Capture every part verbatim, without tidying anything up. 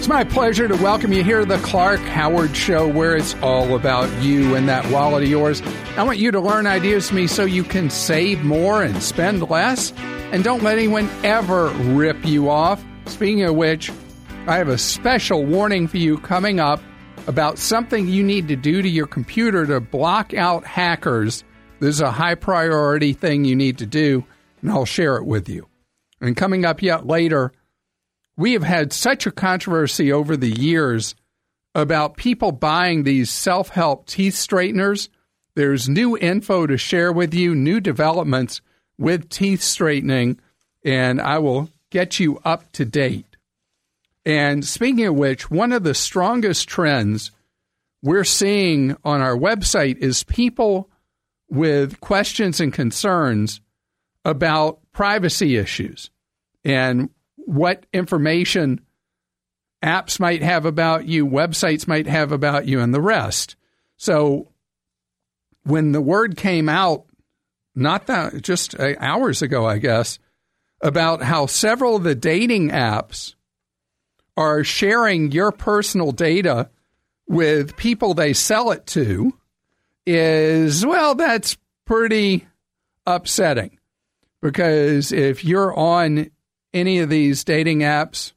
It's my pleasure to welcome you here to the Clark Howard Show, where it's all about you and that wallet of yours. I want you to learn ideas from me so you can save more and spend less, and don't let anyone ever rip you off. Speaking of which, I have a special warning for you coming up about something you need to do to your computer to block out hackers. This is a high priority thing you need to do, and I'll share it with you. And coming up yet later, we have had such a controversy over the years about people buying these self-help teeth straighteners. There's new info to share with you, new developments with teeth straightening, and I will get you up to date. And speaking of which, one of the strongest trends we're seeing on our website is people with questions and concerns about privacy issues and what information apps might have about you, websites might have about you, and the rest. So when the word came out, not that just hours ago, I guess, about how several of the dating apps are sharing your personal data with people they sell it to, is, well, that's pretty upsetting. Because if you're on any of these dating apps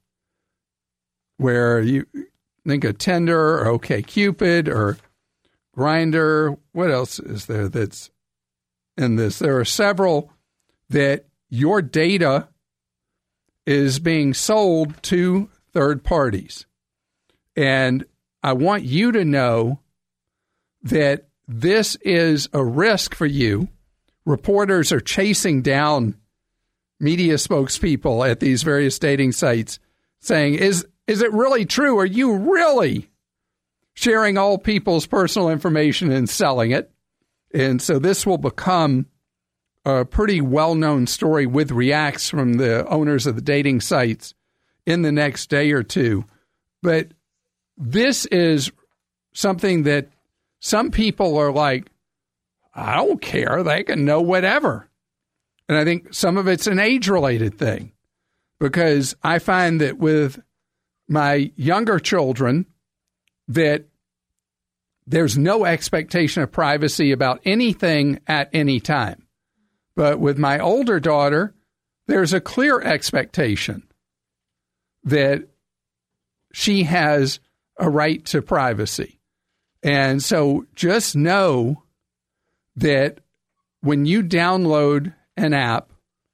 where you think of Tinder or OkCupid or Grindr, what else is there that's in this? There are several that your data is being sold to third parties. And I want you to know that this is a risk for you. Reporters are chasing down media spokespeople at these various dating sites saying, is is it really true? Are you really sharing all people's personal information and selling it? And so this will become a pretty well-known story with reacts from the owners of the dating sites in the next day or two. But this is something that some people are like, I don't care. They can know whatever. And I think some of it's an age-related thing, because I find that with my younger children that there's no expectation of privacy about anything at any time. But with my older daughter, there's a clear expectation that she has a right to privacy. And so just know that when you download an app,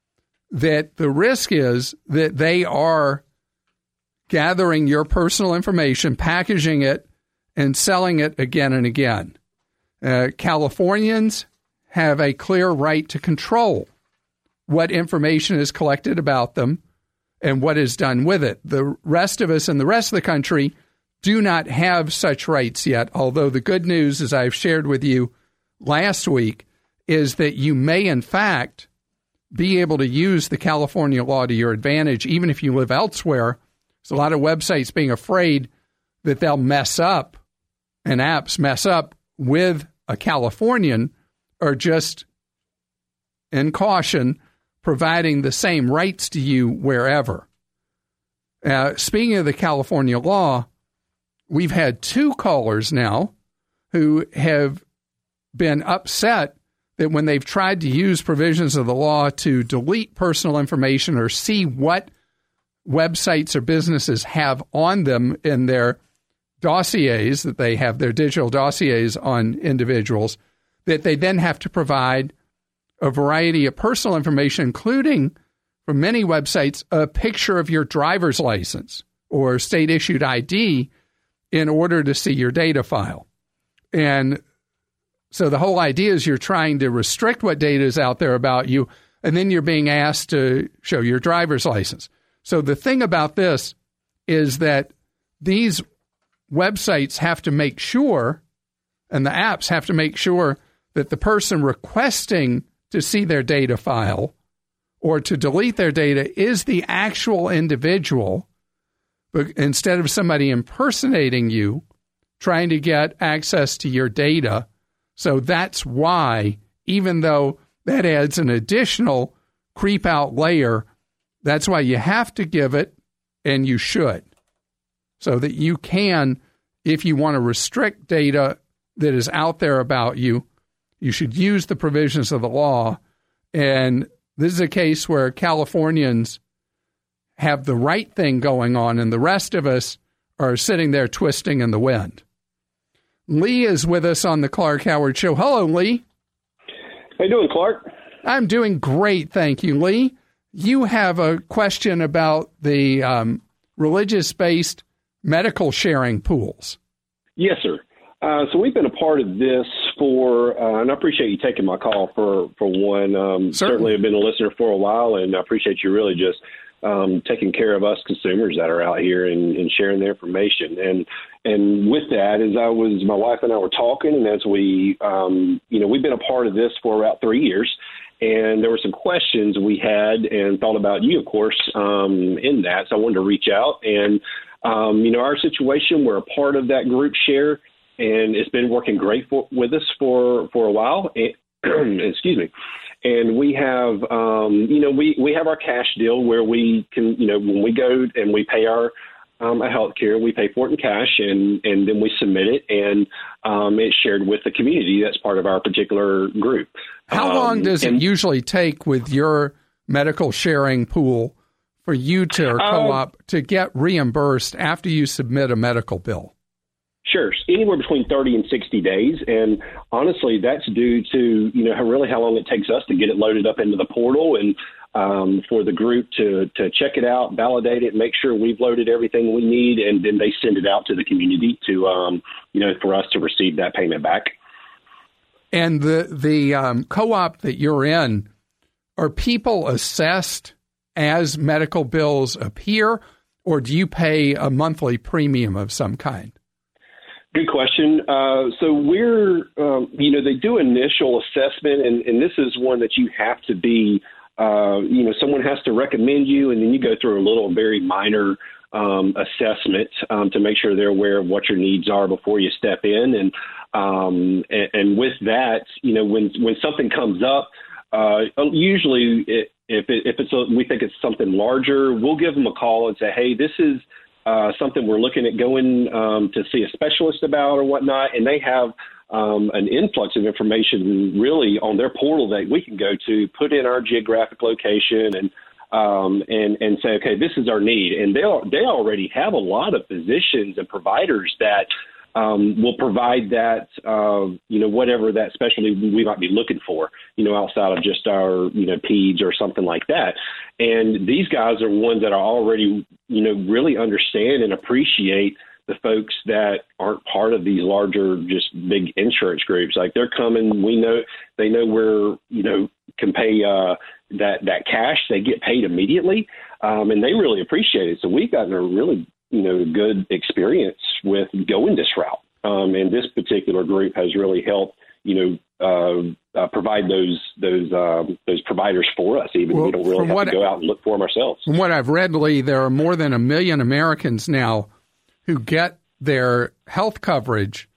that the risk is that they are gathering your personal information, packaging it, and selling it again and again. Uh, Californians have a clear right to control what information is collected about them and what is done with it. The rest of us in the rest of the country do not have such rights yet, although the good news, as I've shared with you last week, is that you may, in fact, be able to use the California law to your advantage, even if you live elsewhere. There's a lot of websites being afraid that they'll mess up, and apps mess up with a Californian, or just, in caution, providing the same rights to you wherever. Uh, speaking of the California law, we've had two callers now who have been upset that when they've tried to use provisions of the law to delete personal information or see what websites or businesses have on them in their dossiers, that they have their digital dossiers on individuals, that they then have to provide a variety of personal information, including, for many websites, a picture of your driver's license or state-issued I D in order to see your data file. And so the whole idea is you're trying to restrict what data is out there about you, and then you're being asked to show your driver's license. So the thing about this is that these websites have to make sure, and the apps have to make sure, that the person requesting to see their data file or to delete their data is the actual individual, but instead of somebody impersonating you, trying to get access to your data. So that's why, even though that adds an additional creep out layer, that's why you have to give it, and you should, so that you can, if you want to restrict data that is out there about you, you should use the provisions of the law. And this is a case where Californians have the right thing going on, and the rest of us are sitting there twisting in the wind. Lee is with us on the Clark Howard Show. Hello, Lee. How you doing, Clark? I'm doing great, thank you, Lee. You have a question about the um, religious-based medical sharing pools. Yes, sir. Uh, so we've been a part of this for, uh, and I appreciate you taking my call for, for one. Um, certainly. certainly have been a listener for a while, and I appreciate you really just um, taking care of us consumers that are out here and, and sharing the information. And and with that, as I was, my wife and I were talking, and as we, um, you know, we've been a part of this for about three years, and there were some questions we had and thought about you, of course, um, in that. So I wanted to reach out, and um, you know, our situation, we're a part of that group share. And it's been working great for, with us for, for a while. And, excuse me. And we have, um, you know, we, we have our cash deal where we can, you know, when we go and we pay our um, health care, we pay for it in cash, and, and then we submit it, and um, it's shared with the community. That's part of our particular group. How um, long does and, it usually take with your medical sharing pool for you to, or co-op, uh, to get reimbursed after you submit a medical bill? Sure. Anywhere between thirty and sixty days. And honestly, that's due to, you know, how really how long it takes us to get it loaded up into the portal, and um, for the group to, to check it out, validate it, make sure we've loaded everything we need, and then they send it out to the community to, um, you know, for us to receive that payment back. And the, the um, co-op that you're in, are people assessed as medical bills appear, or do you pay a monthly premium of some kind? Good question. Uh, so we're, um, you know, they do initial assessment, and, and this is one that you have to be, uh, you know, someone has to recommend you, and then you go through a little very minor um, assessment um, to make sure they're aware of what your needs are before you step in. And um, and, and with that, you know, when when something comes up, uh, usually it, if it, if it's a, we think it's something larger, we'll give them a call and say, hey, this is Uh, something we're looking at going um, to see a specialist about or whatnot, and they have um, an influx of information really on their portal that we can go to, put in our geographic location, and um, and and say, okay, this is our need, and they they already have a lot of physicians and providers that um, will provide that, uh, you know, whatever that specialty we might be looking for, you know, outside of just our, you know, peds or something like that. And these guys are ones that are already, you know, really understand and appreciate the folks that aren't part of these larger, just big insurance groups. Like, they're coming, we know, they know we're, you know, can pay uh, that, that cash, they get paid immediately, um, and they really appreciate it. So we've gotten a really, you know, good experience with going this route. Um, and this particular group has really helped, you know, uh, uh, provide those those um, those providers for us. Even well, we don't really have what, to go out and look for them ourselves. From what I've read, Lee, there are more than a million Americans now who get their health coverage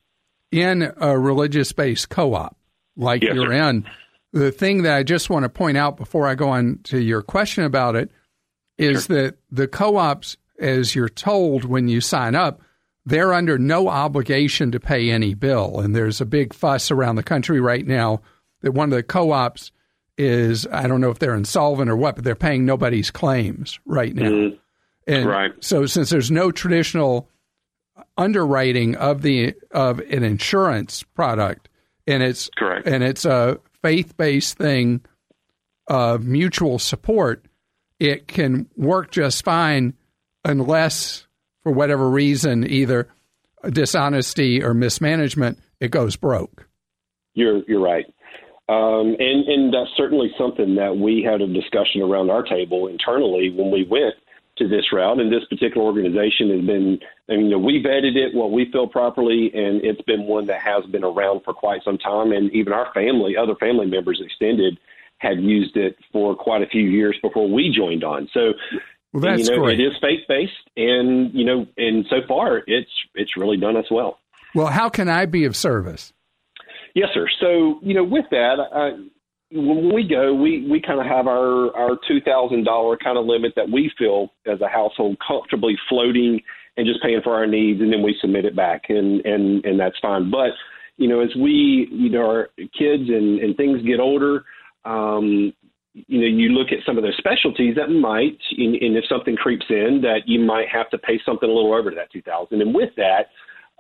in a religious-based co-op like yes, you're sir. in. The thing that I just want to point out before I go on to your question about it is sure. that the co-ops, as you're told when you sign up, they're under no obligation to pay any bill. And there's a big fuss around the country right now that one of the co-ops is, I don't know if they're insolvent or what, but they're paying nobody's claims right now. Mm-hmm. And right. so since there's no traditional underwriting of the of an insurance product, and it's Correct. and it's a faith-based thing of mutual support, it can work just fine unless, for whatever reason, either dishonesty or mismanagement, it goes broke. You're you're right. Um, and, and that's certainly something that we had a discussion around our table internally when we went to this route. And this particular organization has been, I mean, you know, we vetted it, what we feel properly, and it's been one that has been around for quite some time. And even our family, other family members extended, had used it for quite a few years before we joined on. So, well, that's you know, great. It is faith-based, and, you know, and so far it's, it's really done us well. Well, how can I be of service? Yes, sir. So, you know, with that, uh, when we go, we, we kind of have our, our two thousand dollars kind of limit that we feel as a household comfortably floating and just paying for our needs, and then we submit it back, and, and, and that's fine. But, you know, as we, you know, our kids and, and things get older, um, you know, you look at some of those specialties that might, and, and if something creeps in, that you might have to pay something a little over that two thousand. And with that,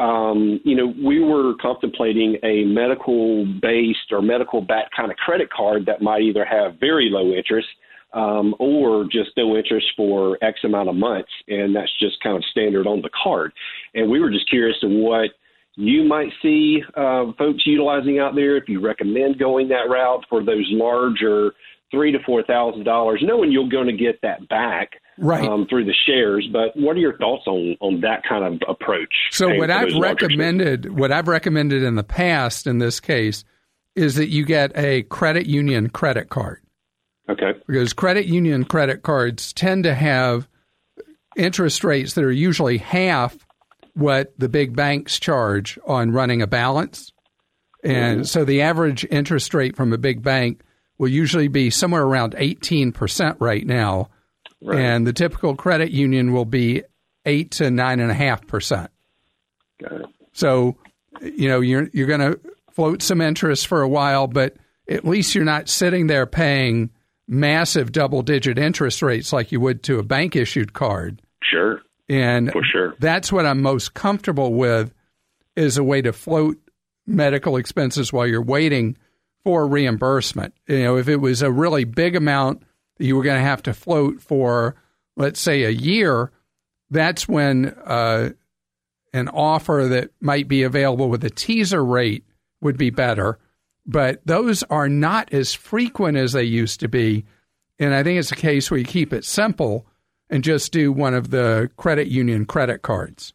um, you know, we were contemplating a medical-based or medical-backed kind of credit card that might either have very low interest um, or just no interest for X amount of months, and that's just kind of standard on the card. And we were just curious to what you might see uh, folks utilizing out there, if you recommend going that route for those larger three to four thousand dollars, knowing you're going to get that back right. um, through the shares. But what are your thoughts on on that kind of approach? So what I've recommended, what I've recommended in the past, in this case, is that you get a credit union credit card. Okay. Because credit union credit cards tend to have interest rates that are usually half what the big banks charge on running a balance, and mm-hmm. so the average interest rate from a big bank will usually be somewhere around eighteen percent right now, right. and the typical credit union will be eight to nine and a half percent. Got it. So, you know, you're you're going to float some interest for a while, but at least you're not sitting there paying massive double-digit interest rates like you would to a bank-issued card. Sure, and for sure, that's what I'm most comfortable with, is a way to float medical expenses while you're waiting for reimbursement. You know, if it was a really big amount that you were going to have to float for, let's say, a year, that's when uh, an offer that might be available with a teaser rate would be better. But those are not as frequent as they used to be. And I think it's a case where you keep it simple and just do one of the credit union credit cards.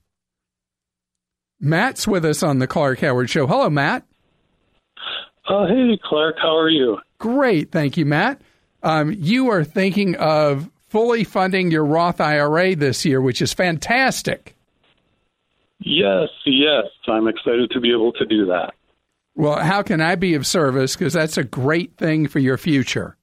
Matt's with us on the Clark Howard Show. Hello, Matt. Uh, hey, Clark, how are you? Great, thank you, Matt. Um, you are thinking of fully funding your Roth I R A this year, which is fantastic. Yes, yes. I'm excited to be able to do that. Well, how can I be of service? Because that's a great thing for your future.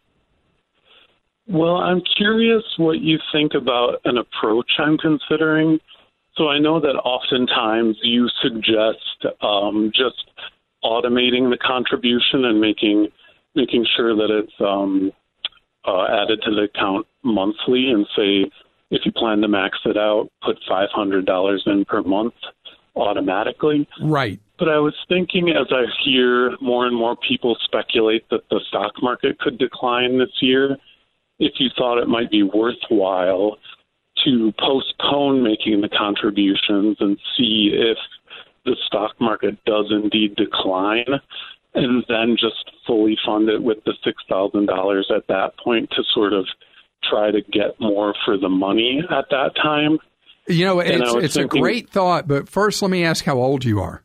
Well, I'm curious what you think about an approach I'm considering. So I know that oftentimes you suggest um, just automating the contribution and making making sure that it's um, uh, added to the account monthly, and say if you plan to max it out, put five hundred dollars in per month automatically. Right. But I was thinking, as I hear more and more people speculate that the stock market could decline this year, if you thought it might be worthwhile to postpone making the contributions and see if the stock market does indeed decline, and then just fully fund it with the six thousand dollars at that point to sort of try to get more for the money at that time. You know, it's, it's thinking, a great thought, but first let me ask how old you are.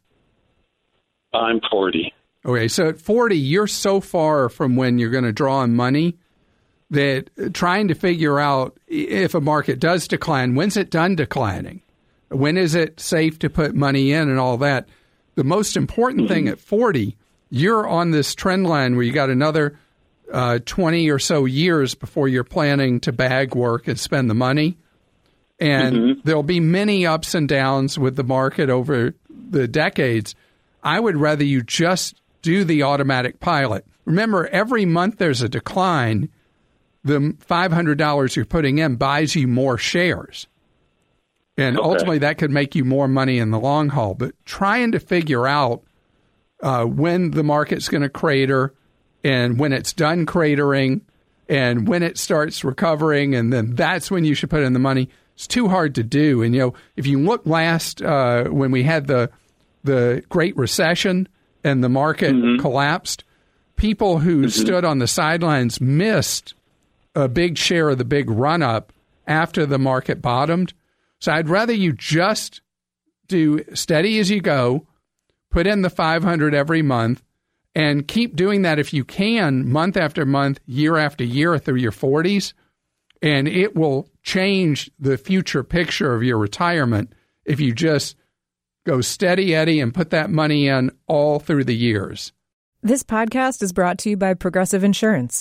I'm forty. Okay, so at forty, you're so far from when you're going to draw on money that trying to figure out if a market does decline, when's it done declining? When is it safe to put money in and all that? The most important thing at forty, you're on this trend line where you got another uh, twenty or so years before you're planning to bag work and spend the money. And mm-hmm. there'll be many ups and downs with the market over the decades. I would rather you just do the automatic pilot. Remember, every month there's a decline. The five hundred dollars you're putting in buys you more shares. And okay. ultimately, that could make you more money in the long haul. But trying to figure out uh, when the market's going to crater and when it's done cratering and when it starts recovering, and then that's when you should put in the money, it's too hard to do. And, you know, if you look last uh, when we had the the Great Recession and the market mm-hmm. collapsed, people who mm-hmm. stood on the sidelines missed a big share of the big run-up after the market bottomed. So I'd rather you just do steady as you go, put in the five hundred every month, and keep doing that if you can, month after month, year after year through your forties, and it will change the future picture of your retirement if you just go steady Eddie and put that money in all through the years. This podcast is brought to you by Progressive Insurance.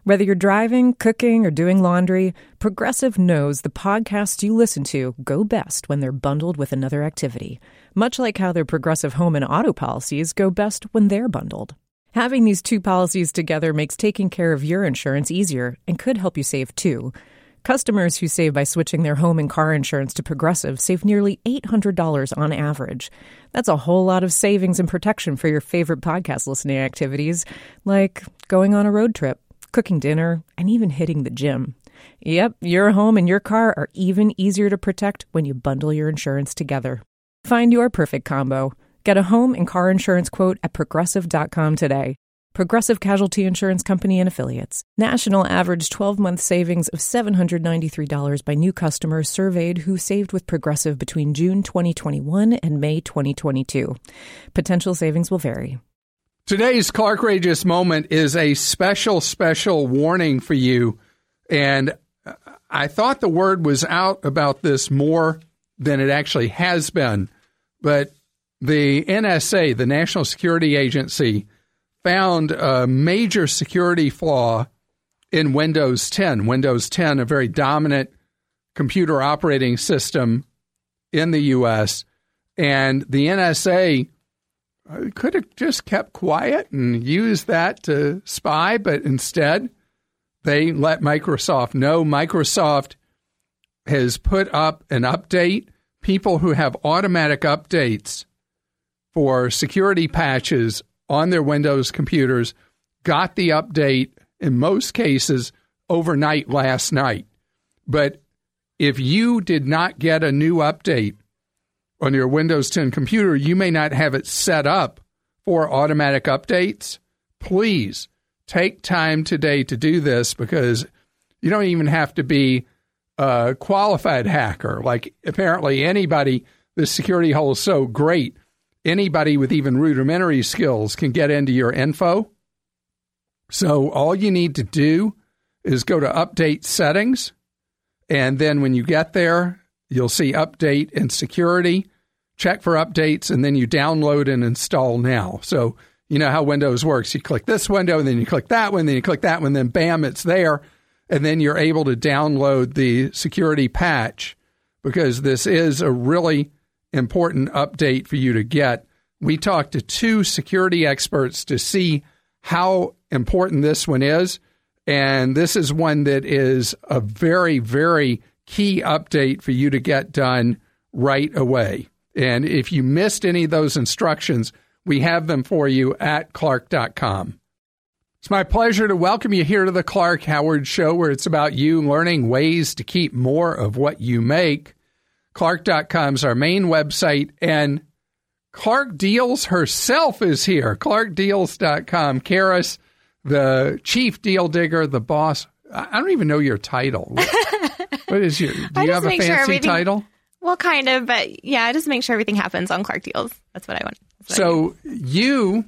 Whether you're driving, cooking, or doing laundry, Progressive knows the podcasts you listen to go best when they're bundled with another activity, much like how their Progressive home and auto policies go best when they're bundled. Having these two policies together makes taking care of your insurance easier and could help you save too. Customers who save by switching their home and car insurance to Progressive save nearly eight hundred dollars on average. That's a whole lot of savings and protection for your favorite podcast listening activities, like going on a road trip, cooking dinner, and even hitting the gym. Yep, your home and your car are even easier to protect when you bundle your insurance together. Find your perfect combo. Get a home and car insurance quote at progressive dot com today. Progressive Casualty Insurance Company and Affiliates. National average twelve-month savings of seven hundred ninety-three dollars by new customers surveyed who saved with Progressive between June twenty twenty-one and May twenty twenty-two. Potential savings will vary. Today's Clarkrageous moment is a special, special warning for you. And I thought the word was out about this more than it actually has been. But the N S A, the National Security Agency, found a major security flaw in Windows ten. Windows ten, a very dominant computer operating system in the U S. And the N S A could have just kept quiet and used that to spy, but instead they let Microsoft know. Microsoft has put up an update. People who have automatic updates for security patches on their Windows computers got the update, in most cases, overnight last night. But if you did not get a new update on your Windows ten computer, you may not have it set up for automatic updates. Please take time today to do this, because you don't even have to be a qualified hacker. Like, apparently anybody, this security hole is so great, anybody with even rudimentary skills can get into your info. So all you need to do is go to Update Settings, and then when you get there, you'll see Update and Security. Check for updates, and then you download and install now. So you know how Windows works. You click this window, and then you click that one, then you click that one, then bam, it's there. And then you're able to download the security patch, because this is a really important update for you to get. We talked to two security experts to see how important this one is. And this is one that is a very, very key update for you to get done right away. And if you missed any of those instructions, we have them for you at Clark dot com. It's my pleasure to welcome you here to the Clark Howard Show, where it's about you learning ways to keep more of what you make. Clark dot com is our main website, and Clark Deals herself is here. Clark Deals dot com. Karis, the chief deal digger, the boss. I don't even know your title. What, what is your, do you have a fancy sure title? Well, kind of, but yeah, just make sure everything happens on Clark Deals. That's what I want. What so I you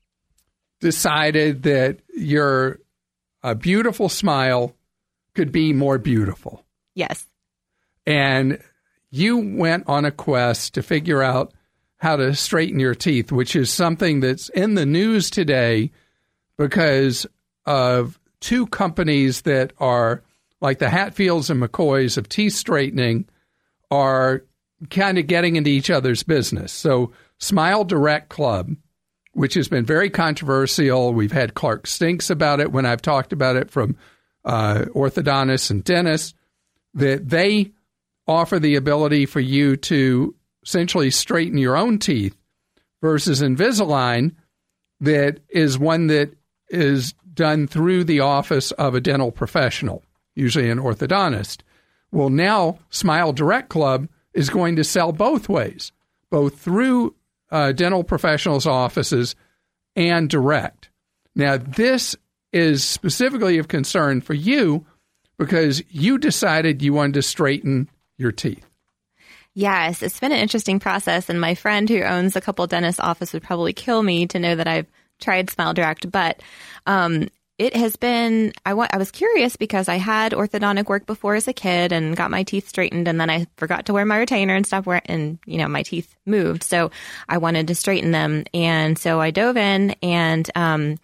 decided that your a beautiful smile could be more beautiful. Yes. And you went on a quest to figure out how to straighten your teeth, which is something that's in the news today because of two companies that are like the Hatfields and McCoys of teeth straightening are kind of getting into each other's business. So Smile Direct Club, which has been very controversial. We've had Clark Stinks about it when I've talked about it from uh, orthodontists and dentists, that they offer the ability for you to essentially straighten your own teeth, versus Invisalign, that is one that is done through the office of a dental professional, usually an orthodontist. Well, now Smile Direct Club is going to sell both ways, both through uh, dental professionals' offices and direct. Now, this is specifically of concern for you because you decided you wanted to straighten your teeth. Yes, it's been an interesting process, and my friend who owns a couple dentist offices would probably kill me to know that I've tried Smile Direct, but um, it has been, I, wa- I was curious because I had orthodontic work before as a kid and got my teeth straightened, and then I forgot to wear my retainer and stuff, where, and, you know, my teeth moved. So I wanted to straighten them. And so I dove in and, um,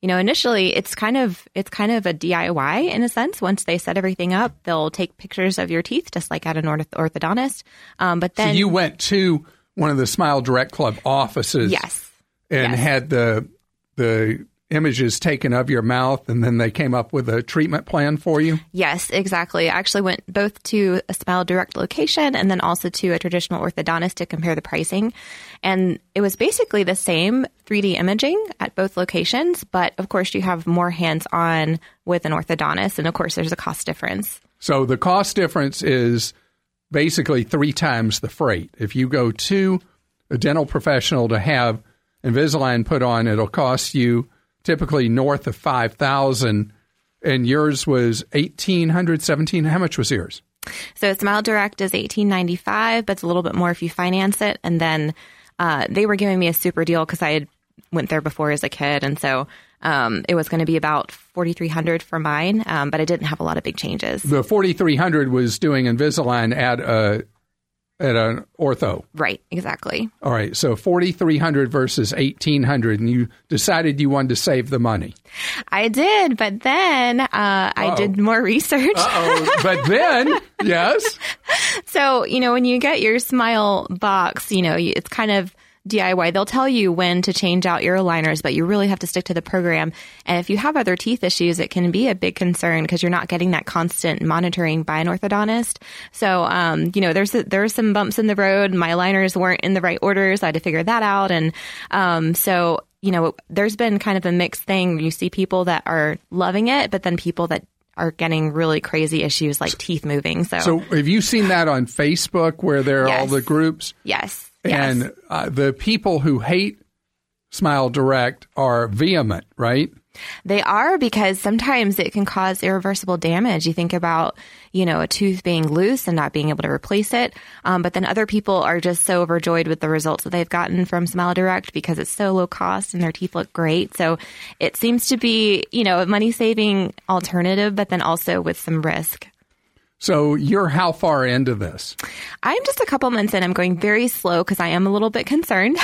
you know, initially it's kind of it's kind of a D I Y in a sense. Once they set everything up, they'll take pictures of your teeth, just like at an orth- orthodontist. Um, but then so you went to one of the Smile Direct Club offices, yes, and yes. had the the images taken of your mouth, and then they came up with a treatment plan for you? Yes, exactly. I actually went both to a Smile Direct location and then also to a traditional orthodontist to compare the pricing. And it was basically the same three D imaging at both locations, but of course you have more hands-on with an orthodontist, and of course there's a cost difference. So the cost difference is basically three times the freight. If you go to a dental professional to have Invisalign put on, it'll cost you typically north of five thousand dollars, and yours was eighteen hundred dollars, seventeen hundred dollars. How much was yours? So Smile Direct is eighteen ninety-five, but it's a little bit more if you finance it. And then uh, they were giving me a super deal because I had went there before as a kid, and so um, it was going to be about forty-three hundred dollars for mine, um, but I didn't have a lot of big changes. The forty-three hundred dollars was doing Invisalign at a at an ortho. Right, exactly. All right, so forty-three hundred dollars versus eighteen hundred dollars, and you decided you wanted to save the money. I did, but then uh, I did more research. Uh-oh, but then, yes. So, you know, when you get your Smile box, you know, it's kind of D I Y. They'll tell you when to change out your aligners, but you really have to stick to the program. And if you have other teeth issues, it can be a big concern because you're not getting that constant monitoring by an orthodontist. So, um, you know, there's a, there are some bumps in the road. My aligners weren't in the right orders. I had to figure that out. And um, so, you know, there's been kind of a mixed thing. You see people that are loving it, but then people that are getting really crazy issues like teeth moving. So, so have you seen that on Facebook where there are yes. all the groups? Yes. And yes. uh, the people who hate Smile Direct are vehement, right? They are, because sometimes it can cause irreversible damage. You think about, you know, a tooth being loose and not being able to replace it. Um, but then other people are just so overjoyed with the results that they've gotten from Smile Direct because it's so low cost and their teeth look great. So it seems to be, you know, a money-saving alternative, but then also with some risk. So you're how far into this? I'm just a couple months in. I'm going very slow because I am a little bit concerned.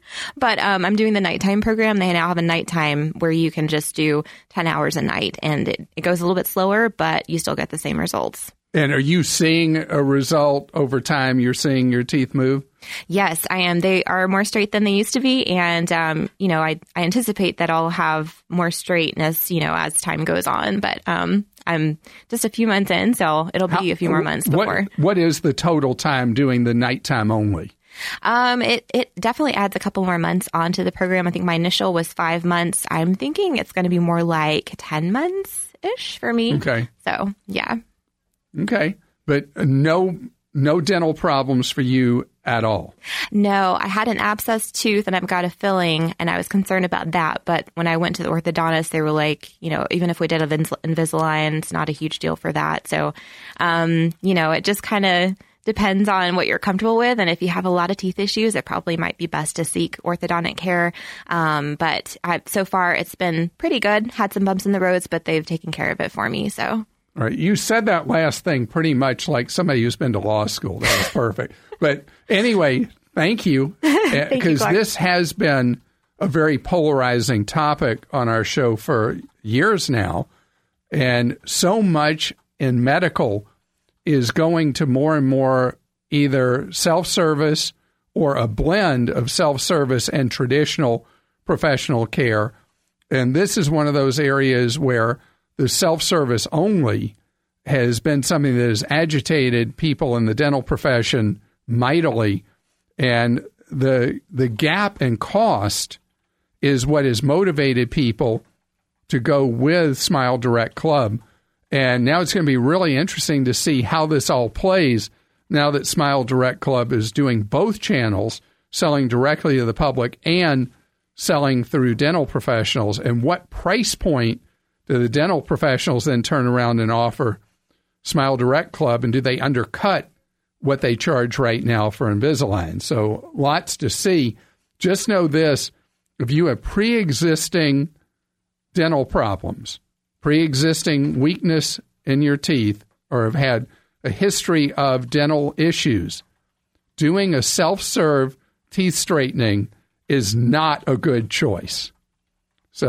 But um, I'm doing the nighttime program. They now have a nighttime where you can just do ten hours a night. And it, it goes a little bit slower, but you still get the same results. And are you seeing a result over time? You're seeing your teeth move? Yes, I am. They are more straight than they used to be. And, um, you know, I, I anticipate that I'll have more straightness, you know, as time goes on. But um, I'm just a few months in, so it'll be How, a few more months before. What, what is the total time doing the nighttime only? Um, it, it definitely adds a couple more months onto the program. I think my initial was five months. I'm thinking it's going to be more like ten months-ish for me. Okay. So, yeah. Okay. But no no dental problems for you at all? No, I had an abscessed tooth and I've got a filling, and I was concerned about that. But when I went to the orthodontist, they were like, you know, even if we did a Invisalign, it's not a huge deal for that. So, um, you know, it just kind of depends on what you're comfortable with. And if you have a lot of teeth issues, it probably might be best to seek orthodontic care. Um, but I, so far, it's been pretty good. Had some bumps in the roads, but they've taken care of it for me. So. All right. You said that last thing pretty much like somebody who's been to law school. That was perfect. But anyway, thank you. Because this has been a very polarizing topic on our show for years now. And so much in medical is going to more and more either self-service or a blend of self-service and traditional professional care. And this is one of those areas where the self-service only has been something that has agitated people in the dental profession mightily. And the the gap in cost is what has motivated people to go with Smile Direct Club. And now it's going to be really interesting to see how this all plays now that Smile Direct Club is doing both channels, selling directly to the public and selling through dental professionals. And what price point do the dental professionals then turn around and offer Smile Direct Club, and do they undercut what they charge right now for Invisalign? So lots to see. Just know this: if you have pre-existing dental problems, pre-existing weakness in your teeth, or have had a history of dental issues, doing a self-serve teeth straightening is not a good choice. So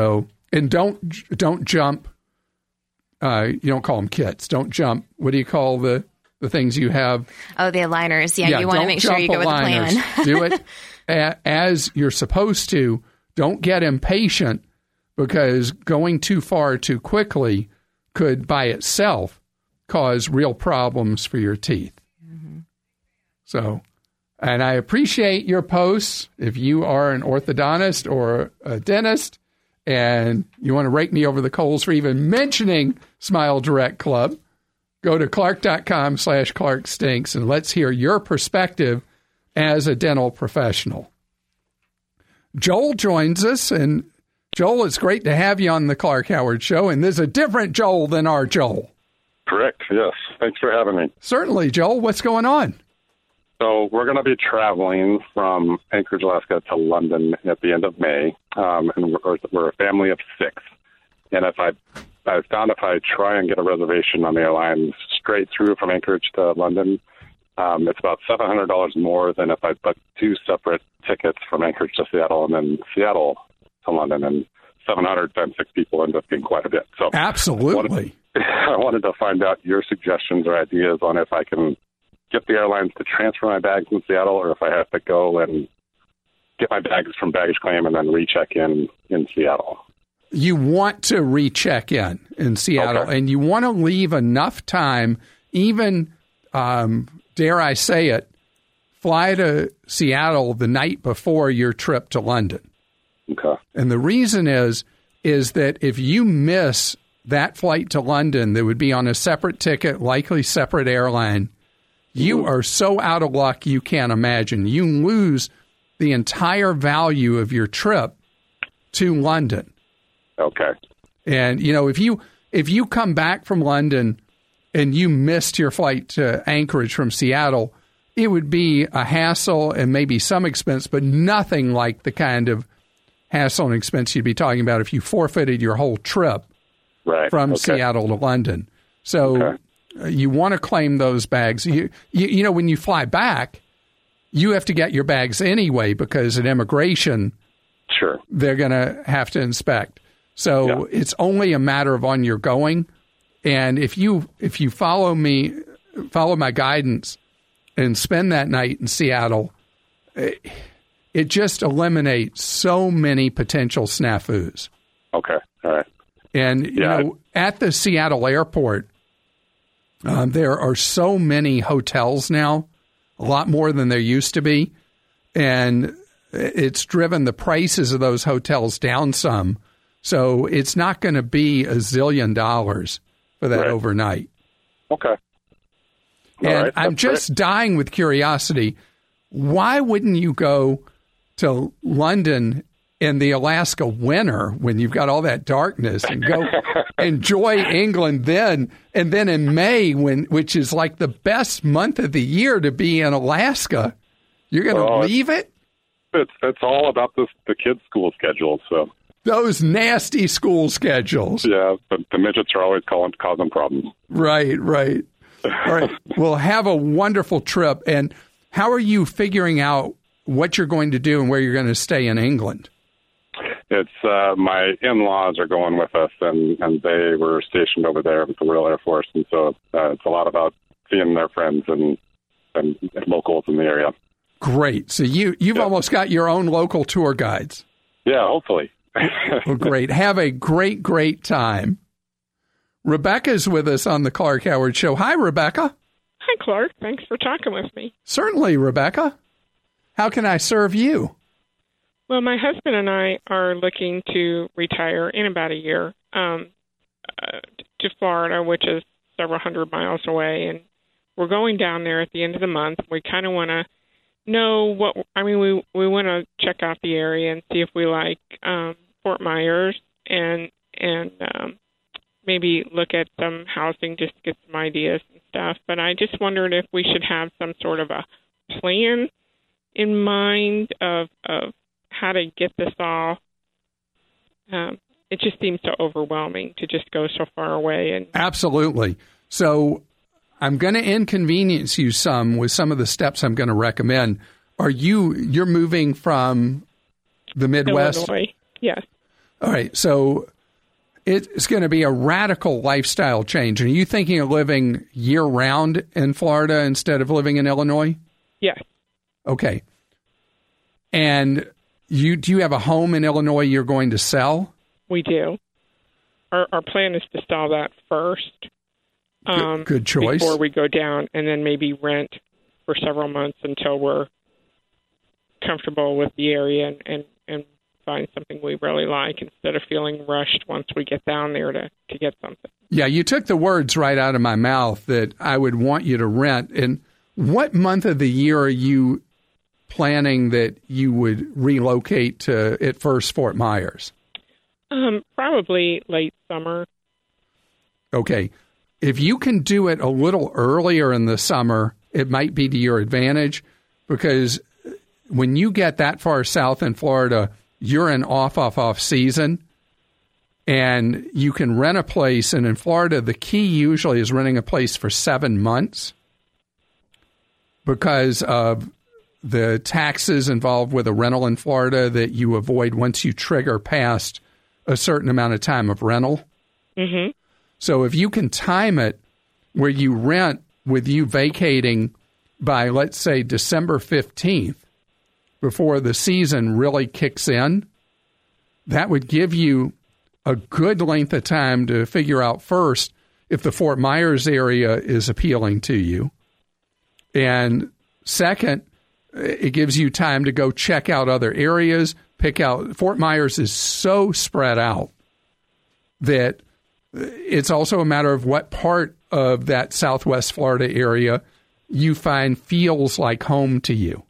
And don't don't jump. Uh, you don't call them kits. Don't jump. What do you call the, the things you have? Oh, the aligners. Yeah, yeah you want to make sure you go aligners. with the plan. Do it a, as you're supposed to. Don't get impatient, because going too far too quickly could by itself cause real problems for your teeth. Mm-hmm. So, and I appreciate your posts. If you are an orthodontist or a dentist and you want to rake me over the coals for even mentioning Smile Direct Club, go to clark.com slash Clark Stinks and let's hear your perspective as a dental professional. Joel joins us, and Joel, it's great to have you on the Clark Howard Show, and there's a different Joel than our Joel. Correct, yes. Thanks for having me. Certainly, Joel. What's going on? So we're going to be traveling from Anchorage, Alaska to London at the end of May, um, and we're, we're a family of six. And if I, I found if I try and get a reservation on the airline straight through from Anchorage to London, um, it's about seven hundred dollars more than if I book two separate tickets from Anchorage to Seattle and then Seattle to London. And seven hundred times six people ends up being quite a bit. So absolutely. I wanted, I wanted to find out your suggestions or ideas on if I can get the airlines to transfer my bags in Seattle, or if I have to go and get my bags from baggage claim and then recheck in in Seattle. You want to recheck in in Seattle, okay. and you want to leave enough time, even, um, dare I say it, fly to Seattle the night before your trip to London. Okay. And the reason is, is that if you miss that flight to London that would be on a separate ticket, likely separate airline, you are so out of luck you can't imagine. You lose the entire value of your trip to London. Okay. And, you know, if you if you come back from London and you missed your flight to Anchorage from Seattle, it would be a hassle and maybe some expense, but nothing like the kind of hassle and expense you'd be talking about if you forfeited your whole trip right. from okay. Seattle to London. So okay. you want to claim those bags. You, you you know, when you fly back, you have to get your bags anyway because at immigration, sure, they're going to have to inspect. So yeah. It's only a matter of when you're going. And if you if you follow me, follow my guidance and spend that night in Seattle, it, it just eliminates so many potential snafus. Okay, all right. And, you yeah. know, at the Seattle airport, Um, there are so many hotels now, a lot more than there used to be, and it's driven the prices of those hotels down some. So it's not going to be a zillion dollars for that right. overnight. Okay. All and right. I'm That's just great. dying with curiosity. Why wouldn't you go to London in the Alaska winter when you've got all that darkness and go enjoy England then, and then in May, when which is like the best month of the year to be in Alaska, you're going to well, leave it? It's it's all about this, the kids' school schedule. So those nasty school schedules. Yeah, but the midgets are always calling, causing problems. Right, right. All right. Well, have a wonderful trip. And how are you figuring out what you're going to do and where you're going to stay in England? It's uh, my in-laws are going with us, and, and they were stationed over there with the Royal Air Force, and so uh, it's a lot about seeing their friends and and locals in the area. Great. So you you've yeah. almost got your own local tour guides. Yeah, hopefully. Well, great. Have a great, great time. Rebecca's with us on the Clark Howard Show. Hi, Rebecca. Hi, Clark. Thanks for talking with me. Certainly, Rebecca. How can I serve you? Well, my husband and I are looking to retire in about a year um, uh, to Florida, which is several hundred miles away, and we're going down there at the end of the month. We kind of want to know what, I mean, we we want to check out the area and see if we like um, Fort Myers and, and um, maybe look at some housing just to get some ideas and stuff. But I just wondered if we should have some sort of a plan in mind of, of how to get this all. Um, it just seems so overwhelming to just go so far away. And absolutely. So I'm going to inconvenience you some with some of the steps I'm going to recommend. Are you, you're moving from the Midwest? Illinois, yes. All right. So it's going to be a radical lifestyle change. Are you thinking of living year-round in Florida instead of living in Illinois? Yes. Okay. And you do you have a home in Illinois you're going to sell? We do. Our, our plan is to sell that first. Um, good, good choice. Before we go down, and then maybe rent for several months until we're comfortable with the area and, and, and find something we really like instead of feeling rushed once we get down there to, to get something. Yeah, you took the words right out of my mouth that I would want you to rent. And what month of the year are you planning that you would relocate to at first Fort Myers? Um, probably late summer. Okay. If you can do it a little earlier in the summer, it might be to your advantage, because when you get that far south in Florida, you're in off, off, off season, and you can rent a place. And in Florida, the key usually is renting a place for seven months because of the taxes involved with a rental in Florida that you avoid once you trigger past a certain amount of time of rental. Mm-hmm. So if you can time it where you rent with you vacating by, let's say, December fifteenth, before the season really kicks in, that would give you a good length of time to figure out first if the Fort Myers area is appealing to you. And second, it gives you time to go check out other areas, pick out. Fort Myers is so spread out that it's also a matter of what part of that Southwest Florida area you find feels like home to you.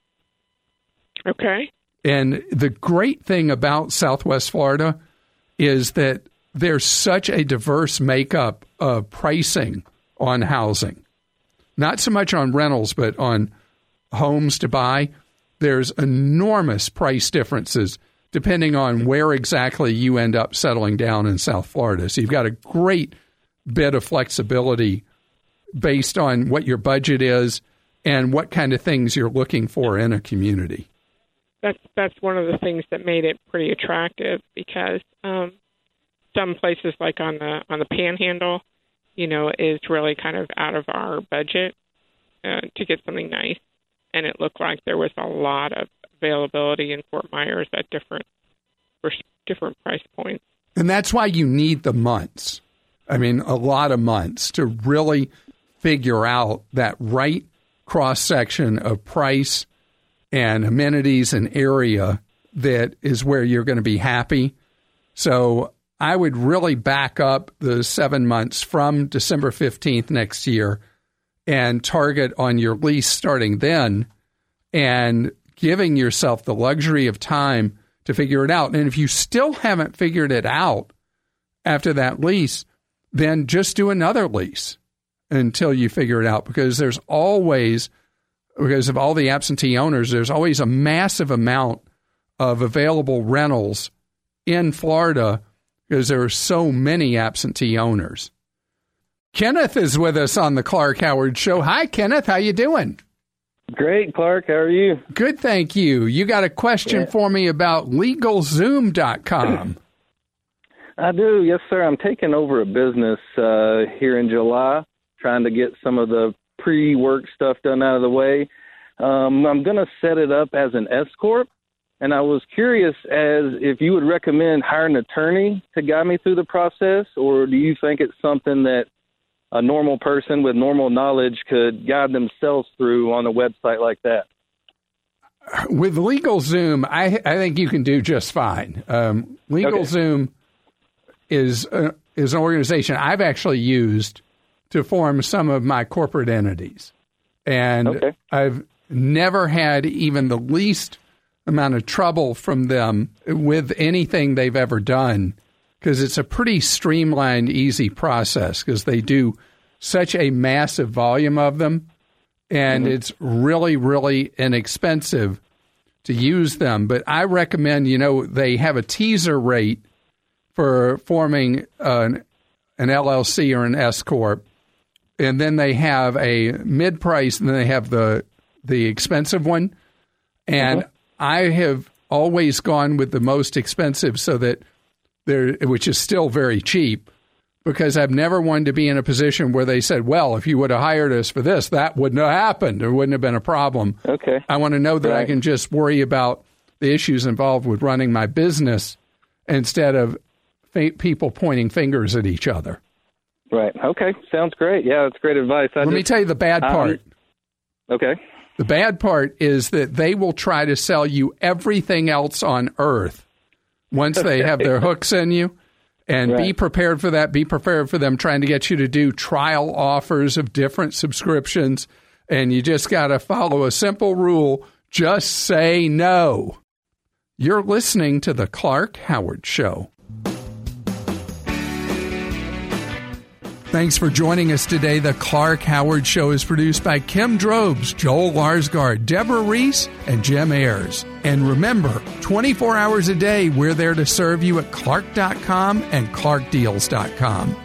Okay. And the great thing about Southwest Florida is that there's such a diverse makeup of pricing on housing. Not so much on rentals, but on homes to buy. There's enormous price differences depending on where exactly you end up settling down in South Florida. So you've got a great bit of flexibility based on what your budget is and what kind of things you're looking for in a community. That's that's one of the things that made it pretty attractive, because um, some places like on the on the Panhandle, you know, is really kind of out of our budget uh, to get something nice, and it looked like there was a lot of availability in Fort Myers at different for different price points. And that's why you need the months. I mean, a lot of months to really figure out that right cross section of price and amenities and area that is where you're going to be happy. So I would really back up the seven months from December fifteenth next year and target on your lease starting then and giving yourself the luxury of time to figure it out. And if you still haven't figured it out after that lease, then just do another lease until you figure it out, because there's always, because of all the absentee owners, there's always a massive amount of available rentals in Florida because there are so many absentee owners. Kenneth is with us on the Clark Howard Show. Hi, Kenneth. How you doing? Great, Clark. How are you? Good, thank you. You got a question yeah. for me about legal zoom dot com. I do. Yes, sir. I'm taking over a business uh, here in July, trying to get some of the pre-work stuff done out of the way. Um, I'm going to set it up as an S corp, and I was curious as if you would recommend hiring an attorney to guide me through the process, or do you think it's something that a normal person with normal knowledge could guide themselves through on a website like that? With LegalZoom, I, I think you can do just fine. Um, LegalZoom okay. is uh, is an organization I've actually used to form some of my corporate entities. And okay. I've never had even the least amount of trouble from them with anything they've ever done, because it's a pretty streamlined, easy process, because they do such a massive volume of them, and mm-hmm. it's really, really inexpensive to use them. But I recommend, you know, they have a teaser rate for forming an, an L L C or an S corp, and then they have a mid-price, and then they have the the expensive one. And mm-hmm. I have always gone with the most expensive, so that there, which is still very cheap, because I've never wanted to be in a position where they said, well, if you would have hired us for this, that wouldn't have happened. There wouldn't have been a problem. Okay. I want to know that right. I can just worry about the issues involved with running my business instead of fa- people pointing fingers at each other. Right. Okay. Sounds great. Yeah, that's great advice. I Let just, me tell you the bad part. Um, okay. The bad part is that they will try to sell you everything else on earth once they have their hooks in you. And right. be prepared for that. Be prepared for them trying to get you to do trial offers of different subscriptions. And you just got to follow a simple rule. Just say no. You're listening to The Clark Howard Show. Thanks for joining us today. The Clark Howard Show is produced by Kim Drobes, Joel Larsgaard, Deborah Reese, and Jim Ayers. And remember, twenty-four hours a day, we're there to serve you at clark dot com and clark deals dot com.